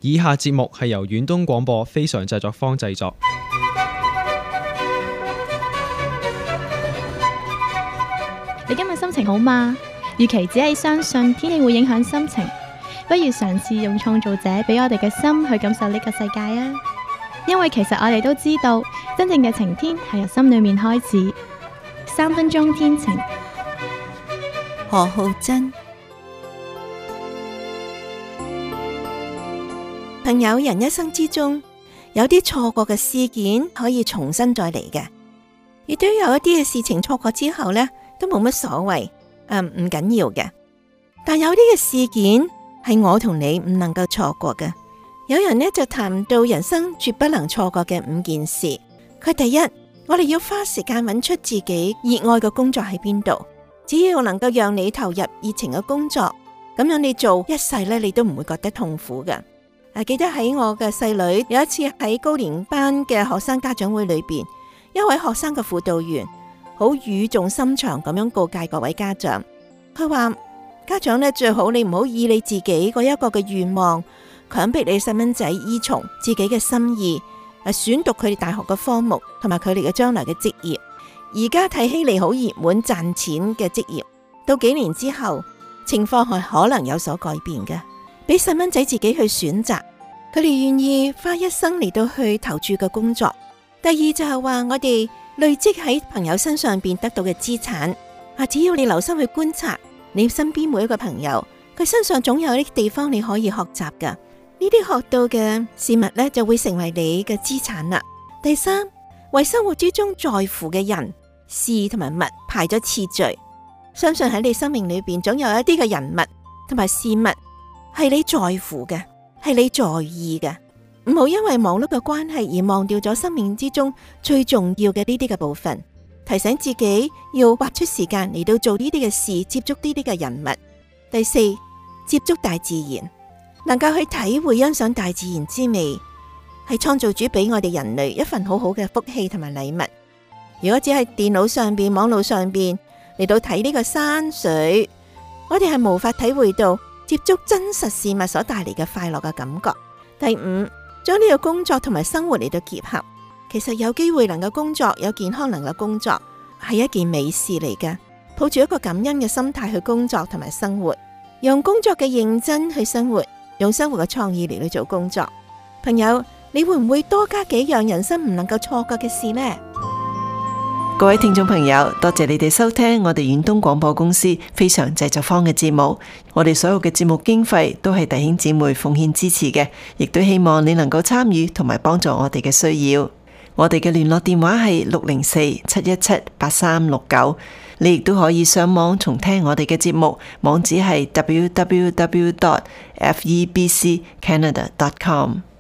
以下節目係由遠東廣播非常製作坊製作。 你今日心情好嗎？與其只係相信天氣會影響心情，不如嘗試用創造者俾我哋嘅心去感受呢個世界啊！因為其實我哋都知道，真正嘅晴天係由心裏面開始。3分鐘天晴， 何浩珍。朋友，人一生之中有啲錯過嘅事件可以重新再嚟嘅，亦都有一啲嘅事情錯過之後呢，都冇乜所謂，唔緊要嘅。但有啲嘅事件係我同你唔能夠錯過嘅。有人呢就談到人生絕不能錯過嘅5件事。佢第一，我哋要花時間揾出自己熱愛嘅工作喺邊度。只要能夠讓你投入熱情嘅工作，咁樣你做一世呢，你都唔會覺得痛苦嘅。記得喺我嘅細女有一次喺高年班嘅學生家長會裏邊，一位學生嘅輔導員好語重心長咁樣告誡各位家長，佢話家長呢，最好你唔好以你自己嗰一個嘅願望強迫你細蚊仔依從自己嘅心意，選讀佢哋大學嘅科目同埋佢哋嘅將來嘅職業。而家睇起嚟好熱門賺錢嘅職業，到幾年之後情況係可能有所改變嘅，俾細蚊仔自己去選擇，佢哋願意花一生嚟到去投注嘅工作。第二就係話我哋累積喺朋友身上邊得到嘅資產，只要你留心去觀察你身邊每一個朋友，佢身上總有啲地方你可以學習噶，呢啲學到嘅事物呢，就會成為你嘅資產啦。第三，為生活之中在乎嘅人事同埋物排咗次序，相信喺你生命裏邊總有一啲嘅人物同埋事物係你在乎嘅，係你在意嘅。唔好因為忙碌嘅關係而忘掉咗生命之中最重要嘅呢啲嘅部分，提醒自己要劃出時間嚟到做呢啲嘅事，接觸呢啲嘅人物。第四，接觸大自然，能夠去體會欣賞大自然之美，係創造主俾我哋人類一份好好嘅福氣同埋禮物。如果只係電腦上邊、網絡上邊嚟到睇呢個山水，我哋係無法體會到接觸真實事物所帶嚟嘅快樂嘅感覺。第五，將呢個工作同埋生活嚟到結合，其實有機會能夠工作，有健康能夠工作，係一件美事嚟嘅。抱住一個感恩嘅心態去工作同埋生活，用工作嘅認真去生活，用生活嘅創意嚟到做工作。朋友，你會唔會多加幾樣人生唔能夠錯過嘅事呢？ 各位聽眾朋友，多謝你哋收聽我哋遠東廣播公司非常製作坊嘅節目。我哋所有嘅節目經費都係弟兄姊妹奉獻支持嘅，亦都希望你能夠參與同埋幫助我哋嘅需要。我哋嘅聯絡電話係604-717-8369，你亦都可以上網重聽我哋嘅節目，網址係www.febccanada.com。